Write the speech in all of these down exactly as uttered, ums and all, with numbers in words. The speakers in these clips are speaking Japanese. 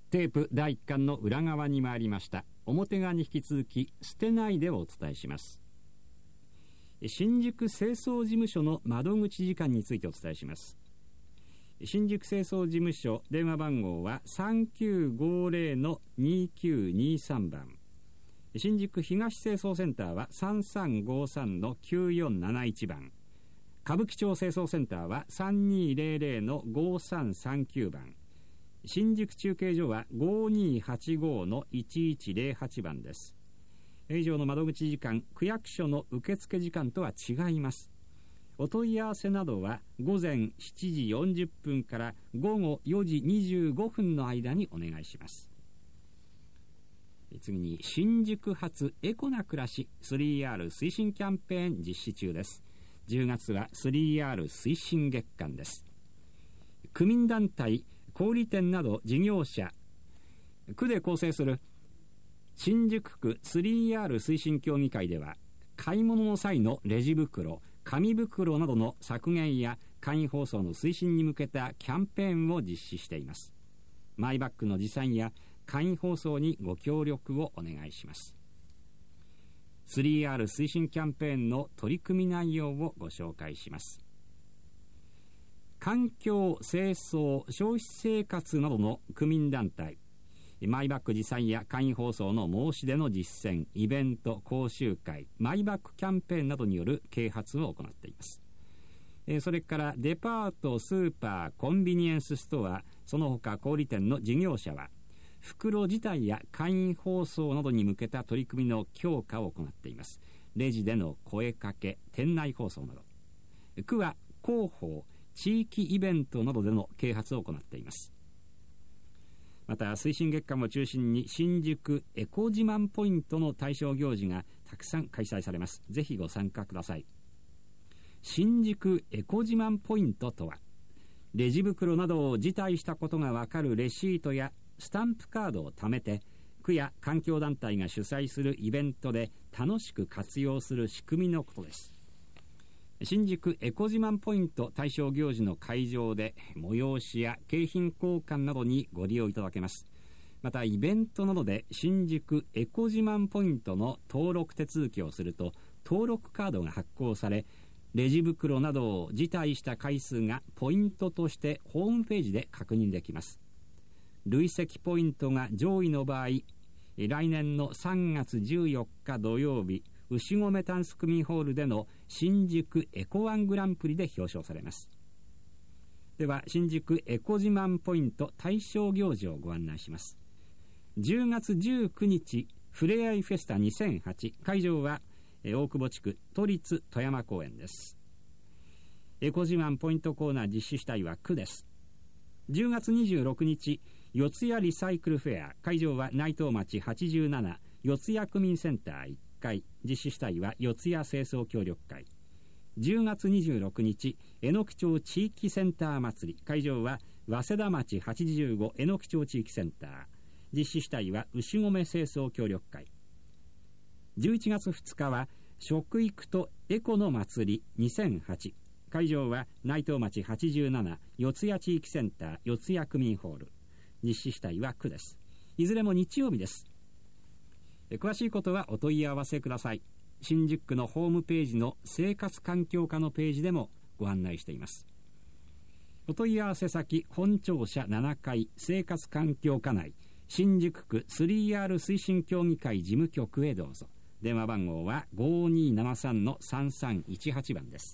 テープだいいっかんの裏側に参りました。表側に引き続き捨てないでをお伝えします。新宿清掃事務所の窓口時間についてお伝えします。新宿清掃事務所電話番号は さんきゅうごゼロのにきゅうにさん 番、新宿東清掃センターはさんさんごさんのきゅうよんなないち番、歌舞伎町清掃センターはさんにゼロゼロのごさんさんきゅう番、新宿中継所はごにはちごのいちいちゼロはち番です。以上の窓口時間、区役所の受付時間とは違います。お問い合わせなどは午前しちじよんじゅっぷんから午後よじにじゅうごふんの間にお願いします。次に、新宿発エコな暮らし スリーアール 推進キャンペーン実施中です。じゅうがつは スリーアール 推進月間です。区民団体、小売店など事業者、区で構成する新宿区 スリーアール 推進協議会では、買い物の際のレジ袋、紙袋などの削減や簡易包装の推進に向けたキャンペーンを実施しています。マイバッグの持参や簡易包装にご協力をお願いします。スリーアール 推進キャンペーンの取り組み内容をご紹介します。環境、清掃、消費生活などの区民団体、マイバッグ持参や簡易包装の申し出の実践、イベント、講習会、マイバッグキャンペーンなどによる啓発を行っています。それからデパート、スーパー、コンビニエンスストア、その他小売店の事業者は、袋自体や簡易包装などに向けた取り組みの強化を行っています。レジでの声かけ、店内放送など。区は広報、地域イベントなどでの啓発を行っています。また、推進月間を中心に新宿エコ自慢ポイントの対象行事がたくさん開催されます。ぜひご参加ください。新宿エコ自慢ポイントとは、レジ袋などを辞退したことがわかるレシートやスタンプカードを貯めて、区や環境団体が主催するイベントで楽しく活用する仕組みのことです。新宿エコ自慢ポイント対象行事の会場で催しや景品交換などにご利用いただけます。また、イベントなどで新宿エコ自慢ポイントの登録手続きをすると、登録カードが発行され、レジ袋などを辞退した回数がポイントとしてホームページで確認できます。累積ポイントが上位の場合、来年のさんがつじゅうよっか土曜日、牛込タンス区民ホールでの新宿エコワングランプリで表彰されます。では、新宿エコ自慢ポイント対象行事をご案内します。じゅうがつじゅうくにち、ふれあいフェスタにせんはち、会場は大久保地区都立富山公園です。エコ自慢ポイントコーナー実施主体は区です。じゅうがつにじゅうろくにち、四谷リサイクルフェア、会場は内藤町はちじゅうなな四谷区民センターいっかい、実施主体は四谷清掃協力会。じゅうがつにじゅうろくにち、榎木町地域センター祭り、会場は早稲田町はちじゅうご榎木町地域センター、実施主体は牛込清掃協力会。じゅういちがつふつかは食育とエコの祭りにせんはち、会場は内藤町はちじゅうなな四谷地域センター四谷区民ホール、実施主体は区です。いずれも日曜日です。詳しいことはお問い合わせください。新宿区のホームページの生活環境課のページでもご案内しています。お問い合わせ先、本庁舎ななかい生活環境課内新宿区 スリーアール 推進協議会事務局へどうぞ。電話番号は ごにーななさんのさんさんいちはち 番です。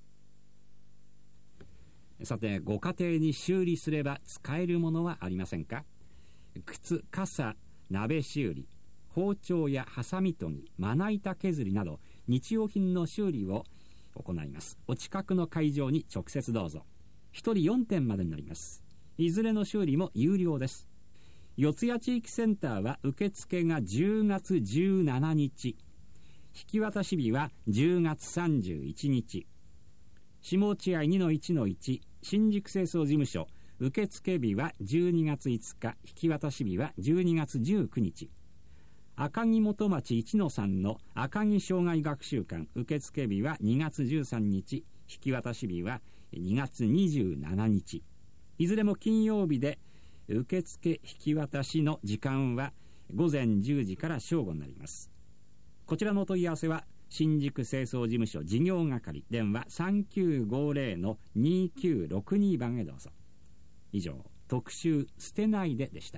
さて、ご家庭に修理すれば使えるものはありませんか？靴、傘、鍋修理、包丁やハサミ研ぎ、まな板削りなど日用品の修理を行います。お近くの会場に直接どうぞ。ひとりよんてんまでになります。いずれの修理も有料です。四谷地域センターは受付がじゅうがつじゅうしちにち、引き渡し日はじゅうがつさんじゅういちにち。下落合 にのいちのいち 新宿清掃事務所、受付日はじゅうにがついつか、引き渡し日はじゅうにがつじゅうくにち。赤城元町いちのさんの赤城障害学習館、受付日はにがつじゅうさんにち、引き渡し日はにがつにじゅうしちにち。いずれも金曜日で受付引き渡しの時間はごぜんじゅうじから正午になります。こちらのお問い合わせは新宿清掃事務所事業係、電話 さんきゅうごぜろのにきゅうろくに 番へどうぞ。以上、特集捨てないででした。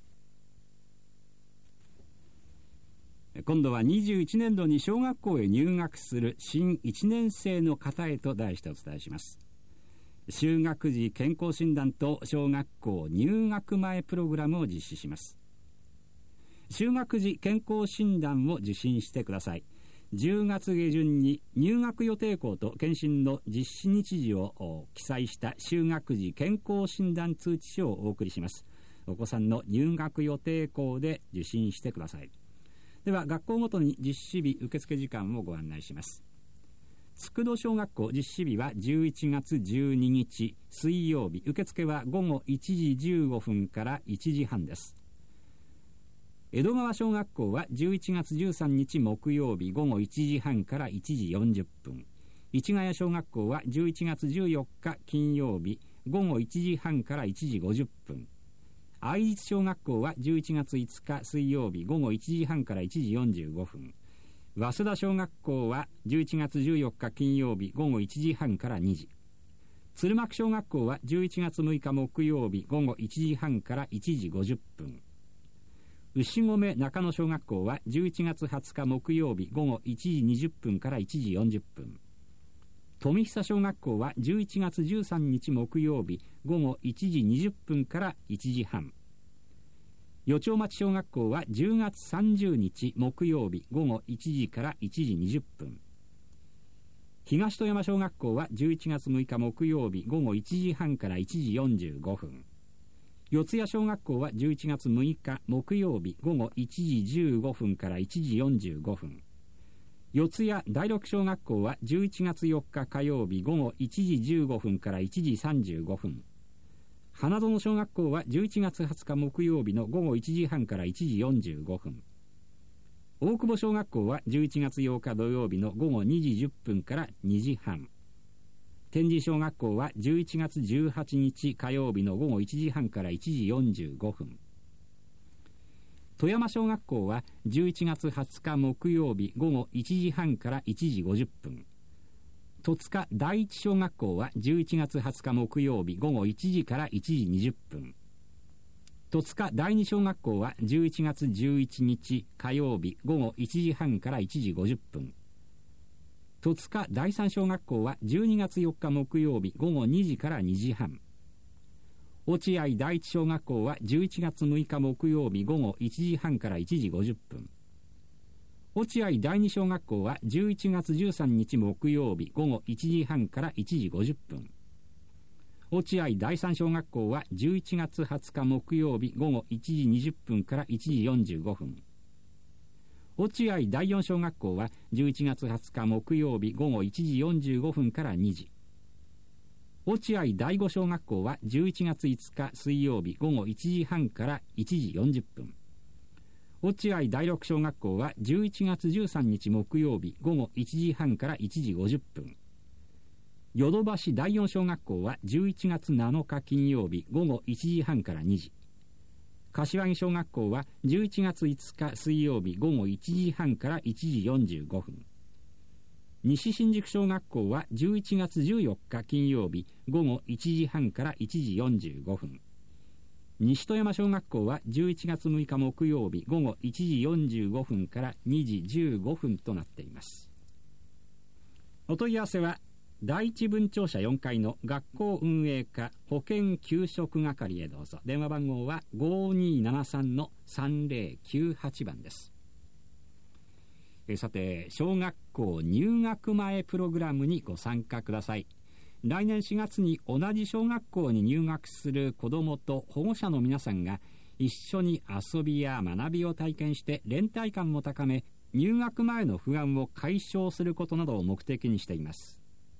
今度はにじゅういちねんどに小学校へ入学する新いちねん生の方へと題してお伝えします。就学時健康診断と小学校入学前プログラムを実施します。就学時健康診断を受診してください。じゅうがつげじゅんに入学予定校と検診の実施日時を記載した就学時健康診断通知書をお送りします。お子さんの入学予定校で受診してください。では学校ごとに実施日受付時間をご案内します。佃小学校実施日はじゅういちがつじゅうににち水曜日、受付はごごいちじじゅうごふんからいちじはんです。江戸川小学校はじゅういちがつじゅうさんにち木曜日、ごごいちじはんからいちじよんじゅっぷん。市ヶ谷小学校はじゅういちがつじゅうよっか金曜日、ごごいちじはんからいちじごじゅっぷん。愛実小学校はじゅういちがついつか水曜日、ごごいちじはんからいちじよんじゅうごふん。早稲田小学校はじゅういちがつじゅうよっか金曜日、ごごいちじはんからにじ。鶴巻小学校はじゅういちがつむいか木曜日、ごごいちじはんからいちじごじゅっぷん。牛込中野小学校はじゅういちがつはつか木曜日、ごごいちじにじゅっぷんからいちじよんじゅっぷん。富久小学校はじゅういちがつじゅうさんにち木曜日、ごごいちじにじゅっぷんからいちじはん。四丁町小学校はじゅうがつさんじゅうにち木曜日、ごごいちじからいちじにじゅっぷん。東富山小学校はじゅういちがつむいか木曜日、ごごいちじはんからいちじよんじゅうごふん。四谷小学校はじゅういちがつむいか木曜日、ごごいちじじゅうごふんからいちじよんじゅうごふん。四谷第六小学校はじゅういちがつよっか火曜日、ごごいちじじゅうごふんからいちじさんじゅうごふん。花園小学校はじゅういちがつはつか木曜日のごごいちじはんからいちじよんじゅうごふん。大久保小学校はじゅういちがつようか土曜日のごごにじじゅっぷんからにじはん。天神小学校はじゅういちがつじゅうはちにち火曜日のごごいちじはんからいちじよんじゅうごふん。富山小学校はじゅういちがつはつか木曜日、ごごいちじはんからいちじごじゅっぷん。戸塚第一小学校はじゅういちがつはつか木曜日、ごごいちじからいちじにじゅっぷん。戸塚第二小学校はじゅういちがつじゅういちにち火曜日、ごごいちじはんからいちじごじゅっぷん。戸塚第三小学校はじゅうにがつよっか木曜日、ごごにじからにじはん。落合第一小学校はじゅういちがつむいか木曜日、ごごいちじはんからいちじごじゅっぷん。落合第二小学校はじゅういちがつじゅうさんにち木曜日、ごごいちじはんからいちじごじゅっぷん。落合第三小学校はじゅういちがつはつか木曜日、ごごいちじにじゅっぷんからいちじよんじゅうごふん。落合第四小学校はじゅういちがつはつか木曜日、ごごいちじよんじゅうごふんからにじ。落合第五小学校はじゅういちがついつか水曜日、ごごいちじはんからいちじよんじゅっぷん。落合第六小学校はじゅういちがつじゅうさんにち木曜日、ごごいちじはんからいちじごじゅっぷん。ヨドバシ第四小学校はじゅういちがつなのか金曜日、ごごいちじはんからにじ。柏木小学校はじゅういちがついつか水曜日、ごごいちじはんからいちじよんじゅうごふん。西新宿小学校はじゅういちがつじゅうよっか金曜日、ごごいちじはんからいちじよんじゅうごふん。西富山小学校はじゅういちがつむいか木曜日、ごごいちじよんじゅうごふんからにじじゅうごふんとなっています。お問い合わせは第一分庁舎よんかいの学校運営課保健給食係へどうぞ。電話番号は ごにーななさんのさんぜろきゅうはち 番です。えさて、小学校入学前プログラムにご参加ください。来年しがつに同じ小学校に入学する子どもと保護者の皆さんが一緒に遊びや学びを体験して連帯感を高め、入学前の不安を解消することなどを目的にしています。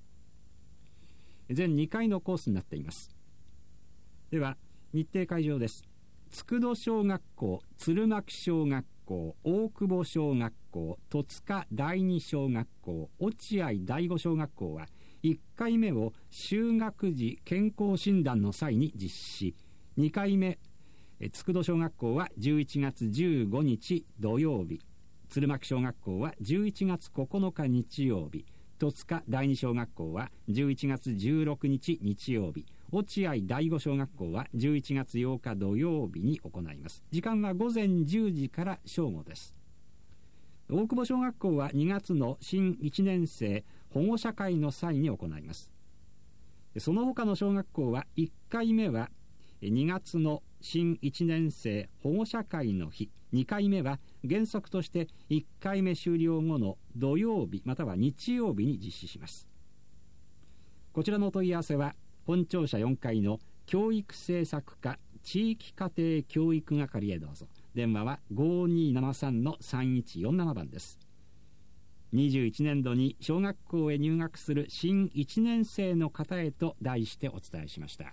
全にかいのコースになっています。では日程会場です。佃小学校、鶴巻小学校、大久保小学校、戸塚第二小学校、落合第五小学校はいっかいめを就学時健康診断の際に実施し、 にかいめ佃小学校はじゅういちがつじゅうごにち土曜日、鶴巻小学校はじゅういちがつここのか日曜日、戸塚第二小学校はじゅういちがつじゅうろくにち日曜日、落合第五小学校はじゅういちがつようか土曜日に行います。時間はごぜんじゅうじから正午です。大久保小学校はにがつの新いちねん生保護者会の際に行います。その他の小学校はいっかいめはにがつの新いちねん生保護者会の日、にかいめは原則としていっかいめ終了後の土曜日または日曜日に実施します。こちらのお問い合わせは本庁舎よんかいの教育政策課地域家庭教育係へどうぞ。電話は ごにーななさんのさんいちよんなな 番です。にじゅういちねんどに小学校へ入学する新いちねん生の方へと題してお伝えしました。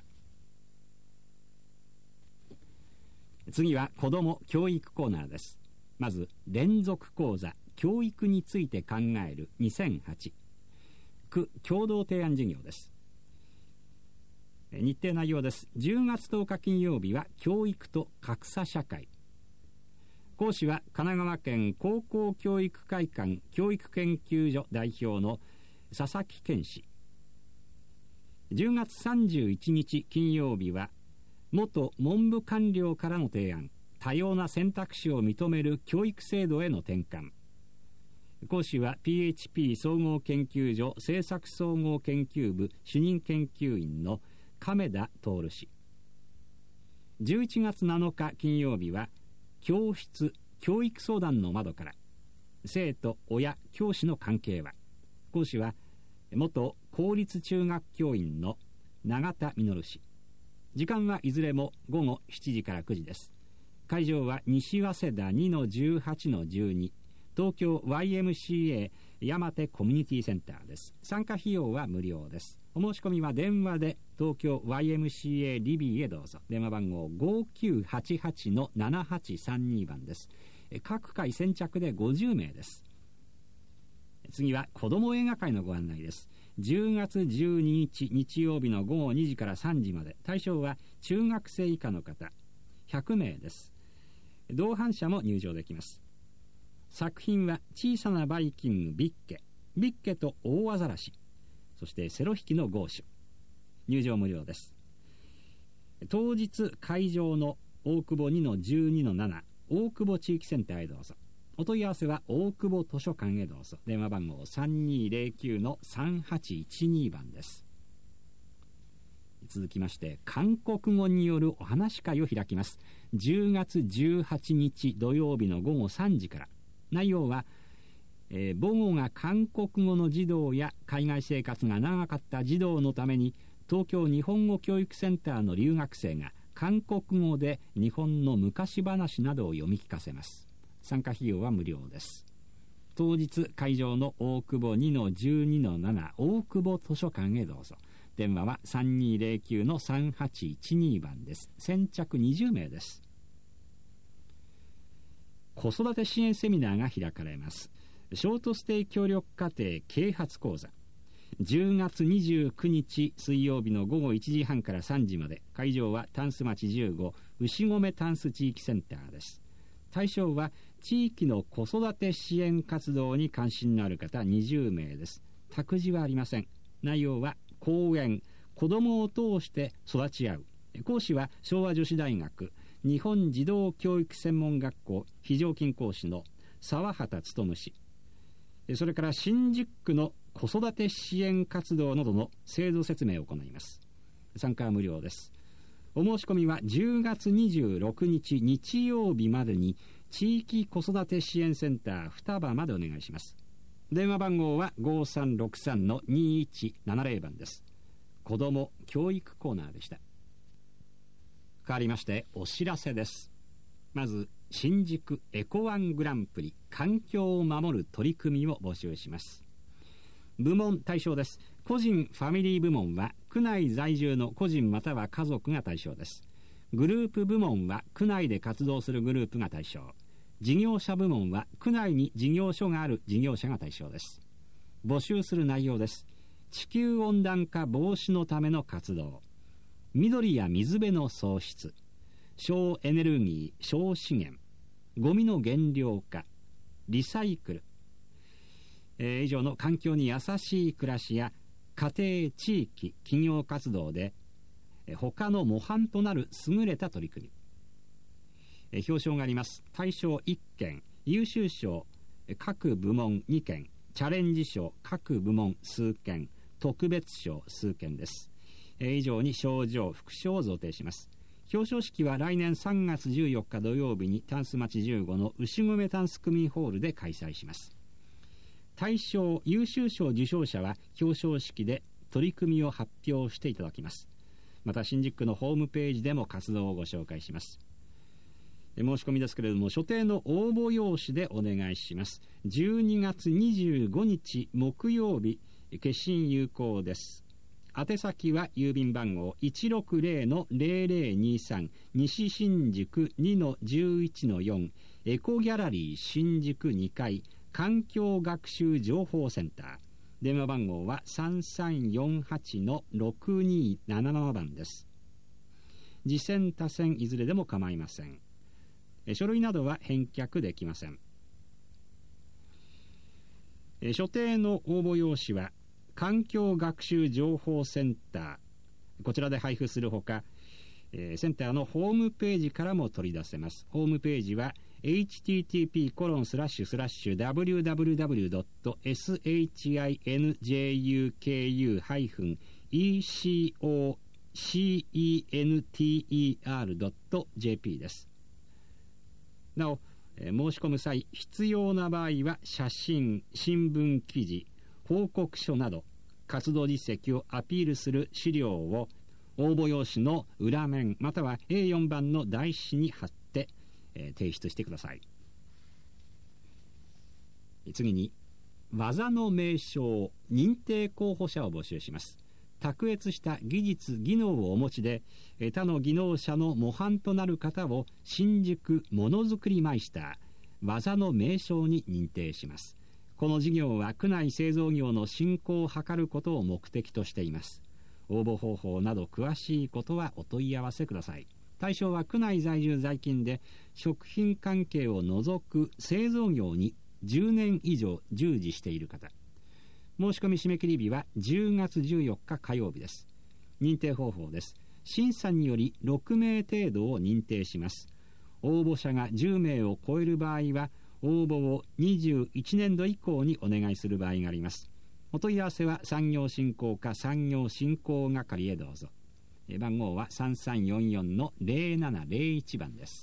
次は子ども教育コーナーです。まず連続講座教育について考えるにせんはち区共同提案事業です。日程内容です。じゅうがつとおか金曜日は教育と格差社会、講師は神奈川県高校教育会館教育研究所代表の佐々木健氏。じゅうがつさんじゅういちにち金曜日は元文部官僚からの提案、多様な選択肢を認める教育制度への転換。講師は ピーエイチピー 総合研究所政策総合研究部主任研究員の亀田徹氏。じゅういちがつなのか金曜日は教室教育相談の窓から生徒親教師の関係は。講師は元公立中学教員の永田実氏。時間はいずれもごごしちじからくじです。会場は西早稲田 にのじゅうはちのじゅうに 東京 ワイエムシーエー 山手コミュニティセンターです。参加費用は無料です。お申し込みは電話で東京 ワイエムシーエー リビーへどうぞ。電話番号 ごきゅうはちはちのななはちさんに 番です。各回先着でごじゅうめいです。次は子ども映画会のご案内です。じゅうがつじゅうににち日曜日のごごにじからさんじまで、対象は中学生以下の方ひゃくめいです。同伴者も入場できます。作品は小さなバイキングビッケ、ビッケと大アザラシ、そしてセロ引きのゴーシュ。入場無料です。当日会場の大久保 にのじゅうにのなな 大久保地域センターへどうぞ。お問い合わせは大久保図書館へどうぞ。電話番号 さんにーぜろきゅうのさんはちいちに 番です。続きまして韓国語によるお話会を開きます。じゅうがつじゅうはちにち土曜日のごごさんじから。内容は、えー、母語が韓国語の児童や海外生活が長かった児童のために東京日本語教育センターの留学生が韓国語で日本の昔話などを読み聞かせます。参加費用は無料です。当日会場の大久保 にのじゅうにのなな 大久保図書館へどうぞ。電話は さんにーぜろきゅうのさんはちいちに 番です。先着にじゅうめいです。子育て支援セミナーが開かれます。ショートステイ協力家庭啓発講座、じゅうがつにじゅうくにち水曜日のごごいちじはんからさんじまで。会場はタンス町じゅうご牛込タンス地域センターです。対象は地域の子育て支援活動に関心のある方にじゅうめいです。託児はありません。内容は講演、子どもを通して育ち合う。講師は昭和女子大学日本児童教育専門学校非常勤講師の沢畑勉氏。それから新宿区の子育て支援活動などの制度説明を行います。参加は無料です。お申し込みはじゅうがつにじゅうろくにち日曜日までに地域子育て支援センター双葉までお願いします。電話番号はごさんろくさんのにいちななぜろ番です。子ども教育コーナーでした。変わりましてお知らせです。まず新宿エコワングランプリ環境を守る取り組みを募集します。部門対象です。個人ファミリー部門は区内在住の個人または家族が対象です。グループ部門は区内で活動するグループが対象。事業者部門は区内に事業所がある事業者が対象です。募集する内容です。地球温暖化防止のための活動、 緑や水辺の創出、省エネルギー、省資源、ゴミの減量化、リサイクル、えー、以上の環境に優しい暮らしや家庭、地域、企業活動で、えー、他の模範となる優れた取り組み、えー、表彰があります。大賞いっけん、優秀賞各部門にけん、チャレンジ賞各部門数件、特別賞数件です。えー、以上に賞状、副賞を贈呈します。表彰式は来年さんがつじゅうよっか土曜日にタンス町じゅうごの牛込タンス区民ホールで開催します。大賞、優秀賞受賞者は表彰式で取り組みを発表していただきます。また新宿区のホームページでも活動をご紹介します。申し込みですけれども、所定の応募用紙でお願いします。じゅうにがつにじゅうごにち木曜日、決心有効です。宛先は郵便番号 いちろくぜろのぜろぜろにさん 西新宿 にのじゅういちのよん エコギャラリー新宿にかい環境学習情報センター、電話番号はさんさんよんはちのろくにーななななばんです。次戦他戦いずれでも構いません。書類などは返却できません。所定の応募用紙は環境学習情報センター、こちらで配布するほか、えー、センターのホームページからも取り出せます。ホームページは エイチティーティーピーコロンスラッシュスラッシュダブリューダブリューダブリュードットエスエイチアイエヌジェーユーケーユーハイフンイーシーオーシーイーエヌティーイーアールドットジェーピー です。なお、えー、申し込む際必要な場合は写真、新聞記事、報告書など活動実績をアピールする資料を応募用紙の裏面または エーよん 番の台紙に貼って、えー、提出してください。次に技の名称認定候補者を募集します。卓越した技術技能をお持ちで他の技能者の模範となる方を新宿ものづくりマイスター技の名称に認定します。この事業は区内製造業の振興を図ることを目的としています。応募方法など詳しいことはお問い合わせください。対象は区内在住在勤で食品関係を除く製造業にじゅうねん以上従事している方。申し込み締め切り日はじゅうがつじゅうよっか火曜日です。認定方法です。審査によりろくめい程度を認定します。応募者がじゅうめいを超える場合は応募をにじゅういちねんど以降にお願いする場合があります。お問い合わせは産業振興課産業振興係へどうぞ。番号はさんさんよんよんのぜろななぜろいちばんです。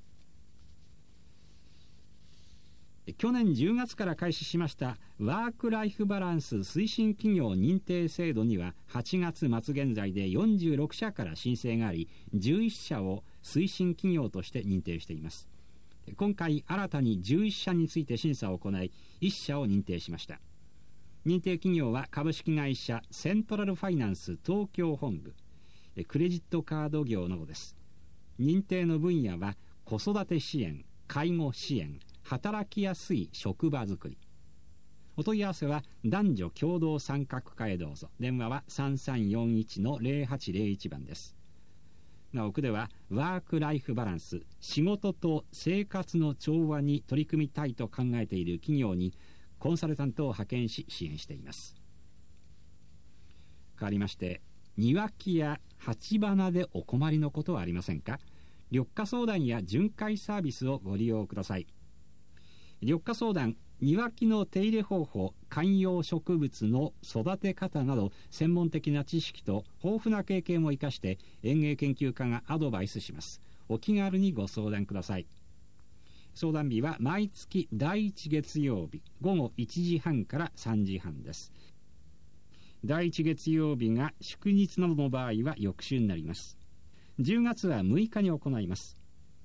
去年じゅうがつから開始しましたワークライフバランス推進企業認定制度にははちがつまつ現在でよんじゅうろくしゃから申請があり、じゅういっしゃを推進企業として認定しています。今回新たにじゅういっしゃについて審査を行いいっしゃを認定しました。認定企業は株式会社セントラルファイナンス東京本部、クレジットカード業などです。認定の分野は子育て支援、介護支援、働きやすい職場づくり。お問い合わせは男女共同参画課へどうぞ。電話はさんさんよんいちのぜろはちぜろいちばんです。なお区ではワークライフバランス、仕事と生活の調和に取り組みたいと考えている企業にコンサルタントを派遣し支援しています。変わりまして、庭木や鉢花でお困りのことはありませんか？緑化相談や巡回サービスをご利用ください。緑化相談、庭木の手入れ方法、観葉植物の育て方など専門的な知識と豊富な経験を生かして園芸研究家がアドバイスします。お気軽にご相談ください。相談日は毎月だいいち月曜日ごごいちじはんからさんじはんです。だいいち月曜日が祝日などの場合は翌週になります。じゅうがつはむいかに行います。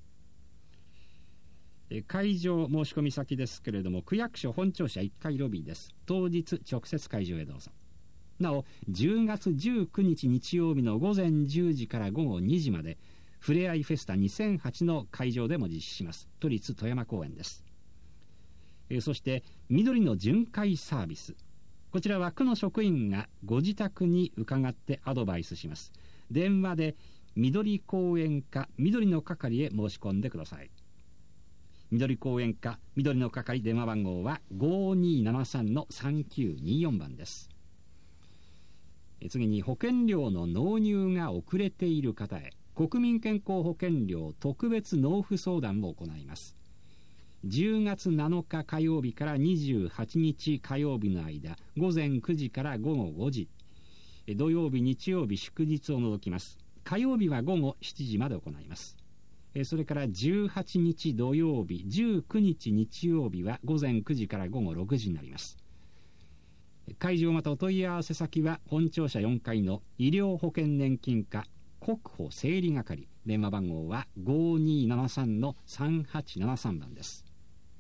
会場申し込み先ですけれども、区役所本庁舎いっかいロビーです。当日直接会場へどうぞ。なおじゅうがつじゅうくにち日曜日のごぜんじゅうじからごごにじまでふれあいフェスタにせんはちの会場でも実施します。都立富山公園です。えそして緑の巡回サービス、こちらは区の職員がご自宅に伺ってアドバイスします。 電話で緑公園課緑の係へ申し込んでください。緑公園課緑の係、電話番号は ごにーななさんのさんきゅうにーよん 番です。次に、保険料の納入が遅れている方へ国民健康保険料特別納付相談を行います。じゅうがつなのか火曜日からにじゅうはちにち火曜日の間、ごぜんくじからごごごじ、土曜日日曜日祝日を除きます。火曜日はごごしちじまで行います。それからじゅうはちにち土曜日、じゅうくにち日曜日はごぜんくじからごごろくじになります。会場またお問い合わせ先は本庁舎よんかいの医療保険年金課国保整理係、電話番号は ごにーななさんのさんはちななさん 番です。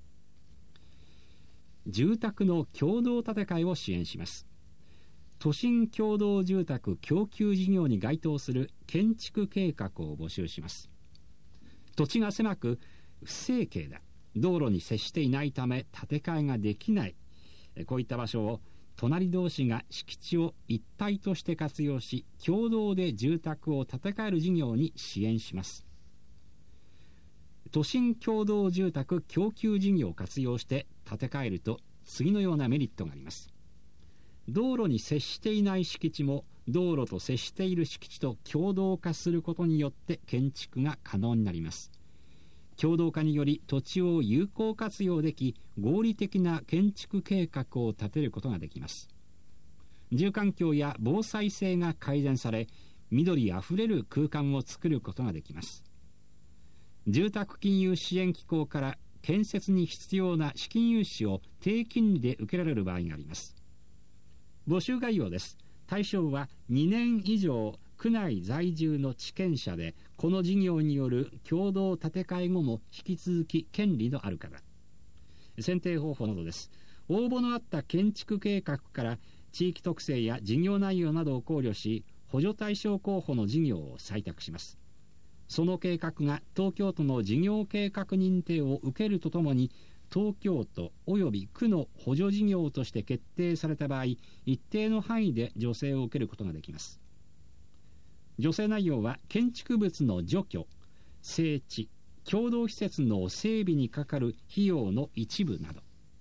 住宅の共同建て替えを支援します。都心共同住宅供給事業に該当する建築計画を募集します。土地が狭く不整形だ、道路に接していないため建て替えができない、こういった場所を隣同士が敷地を一体として活用し、共同で住宅を建て替える事業に支援します。都心共同住宅供給事業を活用して建て替えると次のようなメリットがあります。道路に接していない敷地も道路と接している敷地と共同化することによって建築が可能になります。共同化により土地を有効活用でき、合理的な建築計画を立てることができます。住環境や防災性が改善され、緑あふれる空間を作ることができます。住宅金融支援機構から建設に必要な資金融資を低金利で受けられる場合があります。募集概要です。対象はにねん以上区内在住の地権者で、この事業による共同建て替え後も引き続き権利のある方。選定方法などです。応募のあった建築計画から地域特性や事業内容などを考慮し、補助対象候補の事業を採択します。その計画が東京都の事業計画認定を受けるとともに、東京都及び区の補助事業として決定された場合、一定の範囲で助成を受けることができます。助成内容は建築物の除去、整地、共同施設の整備にかかる費用の一部など。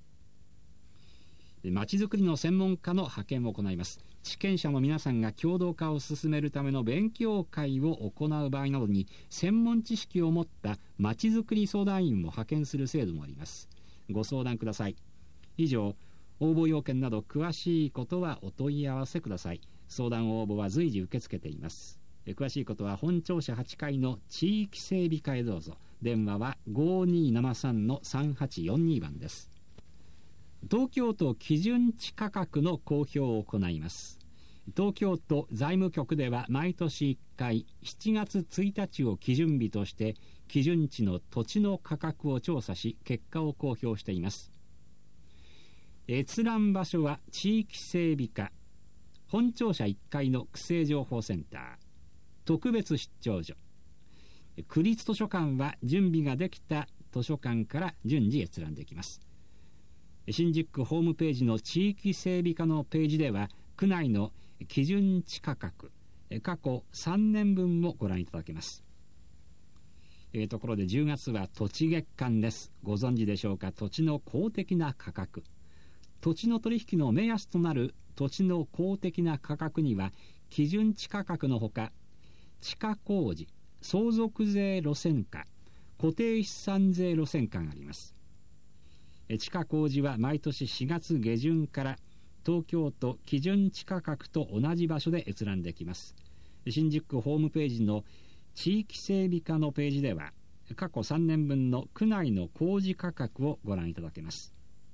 まちづくりの専門家の派遣を行います。地権者の皆さんが共同化を進めるための勉強会を行う場合などに、専門知識を持ったまちづくり相談員も派遣する制度もあります。ご相談ください。以上、応募要件など詳しいことはお問い合わせください。相談応募は随時受け付けています。詳しいことは本庁舎はちかいの地域整備課へどうぞ。電話は ごにーななさんのさんはちよんに 番です。東京都基準地価格の公表を行います。東京都財務局では毎年いっかいしちがつついたちを基準日として基準地の土地の価格を調査し、結果を公表しています。閲覧場所は地域整備課、本庁舎いっかいの区政情報センター、特別出張所、区立図書館は準備ができた図書館から順次閲覧できます。新宿区ホームページの地域整備課のページでは、区内の基準地価格、過去さんねんぶんもご覧いただけます。えー、ところでじゅうがつは土地月間です。ご存知でしょうか。土地の公的な価格、土地の取引の目安となる土地の公的な価格には、基準地価格のほか地価工事、相続税路線価、固定資産税路線価があります。地価工事は毎年しがつげじゅんから東京都基準地価格と同じ場所で閲覧できます。新宿区ホームページの地域整備課のページでは、過去さんねんぶんの区内の工事価格をご覧いただけます。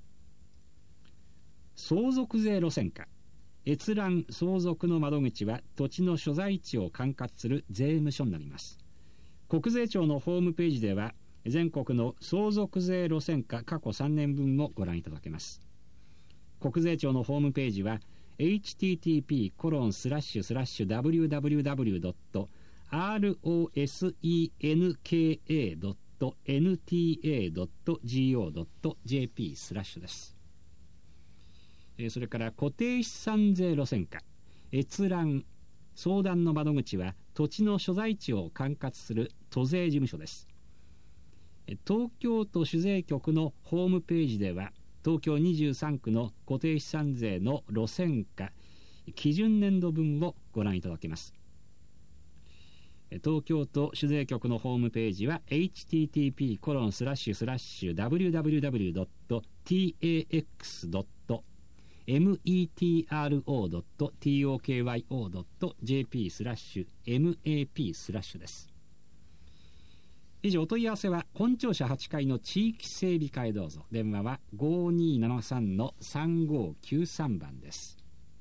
相続税路線価、閲覧相続の窓口は土地の所在地を管轄する税務署になります。国税庁のホームページでは、全国の相続税路線価過去さんねんぶんもご覧いただけます。国税庁のホームページは エイチティーティーピーコロンスラッシュスラッシュダブリューダブリューダブリュードットアールオーエスイーエヌケーエードットエヌティーエードットジーオードットジェーピー スラッシュです。えー、それから固定資産税路線価、閲覧相談の窓口は土地の所在地を管轄する都税事務所です。東京都主税局のホームページでは、東京にじゅうさんくの固定資産税の路線価基準年度分をご覧いただけます。東京都主税局のホームページは エイチティーティーピーコロンスラッシュスラッシュダブリューダブリューダブリュードットティーエーエックスドットメトロドットトクドットジェーピースラッシュエムエーピースラッシュです。以上、お問い合わせは本庁舎はちかいの地域整備課へどうぞ。電話はごにーななさんのさんごーきゅうさんばんです。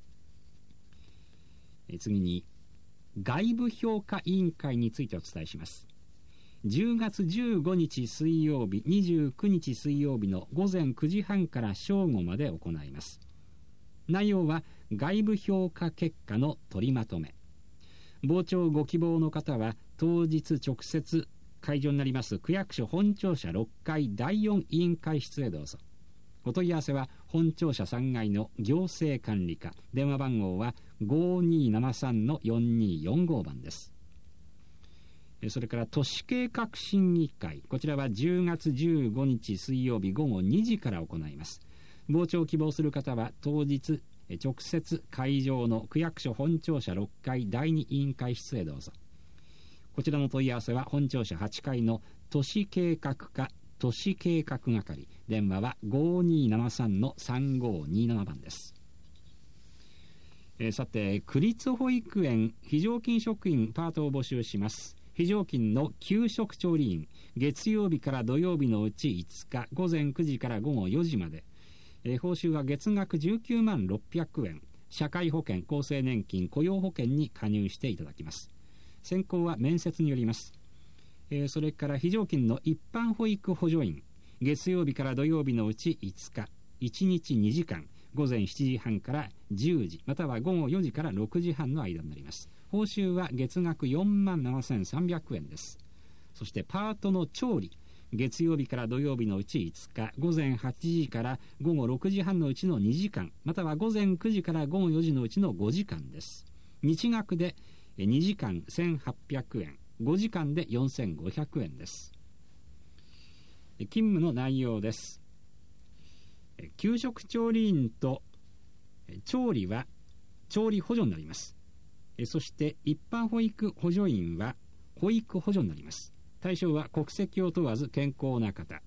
え次に外部評価委員会についてお伝えします。じゅうがつじゅうごにち水曜日、にじゅうくにち水曜日のごぜんくじはんから正午まで行います。内容は外部評価結果の取りまとめ。傍聴ご希望の方は当日直接会場になります区役所本庁舎ろっかいだいよん委員会室へどうぞ。お問い合わせは本庁舎さんがいの行政管理課、電話番号はごにーななさんのよんにーよんごばんです。それから都市計画審議会、こちらはじゅうがつじゅうごにち水曜日ごごにじから行います。傍聴を希望する方は当日直接会場の区役所本庁舎ろっかいだいに委員会室へどうぞ。こちらの問い合わせは本庁舎はちかいの都市計画課都市計画係、電話はごにーななさんのさんごーにーななばんです。えー、さて、区立保育園非常勤職員パートを募集します。非常勤の給食調理員、月曜日から土曜日のうちいつかごぜんくじからごごよじまで、えー、報酬は月額じゅうきゅうまんろっぴゃくえん、社会保険、厚生年金、雇用保険に加入していただきます。選考は面接によります。えー、それから非常勤の一般保育補助員、月曜日から土曜日のうちいつか、いちにちにじかん、ごぜんしちじはんからじゅうじ、またはごごよじからろくじはんの間になります。報酬は月額よんまんななせんさんびゃくえんです。そしてパートの調理、月曜日から土曜日のうちいつか、ごぜんはちじからごごろくじはんのうちのにじかん、またはごぜんくじからごごよじのうちのごじかんです。日額でにじかんせんはっぴゃくえん、ごじかんでよんせんごひゃくえんです。勤務の内容です。給食調理員と調理は調理補助になります。そして一般保育補助員は保育補助になります。対象は国籍を問わず健康な方。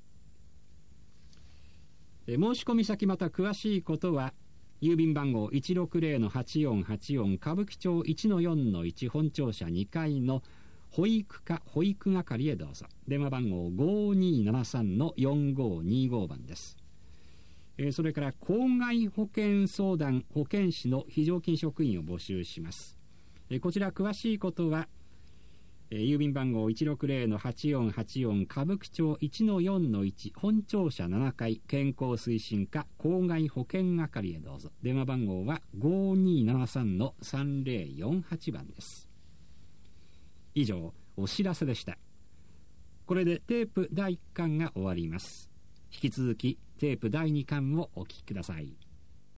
申し込み先また詳しいことは郵便番号 いちろくぜろのはちよんはちよん 歌舞伎町 いちのよんのいち 本庁舎にかいの保育課保育係へどうぞ。電話番号ごにーななさんのよんごーにーごばんです。えー、それから公害保険相談保健師の非常勤職員を募集します。えー、こちら詳しいことは、えー、郵便番号 いちろくぜろのはちよんはちよん 歌舞伎町 いちのよんのいち 本庁舎ななかい健康推進課公害保険係へどうぞ。電話番号はごにーななさんのさんぜろよんはちばんです。以上、お知らせでした。これでテープだいいっかんが終わります。引き続きテープだいにかんをお聞きください。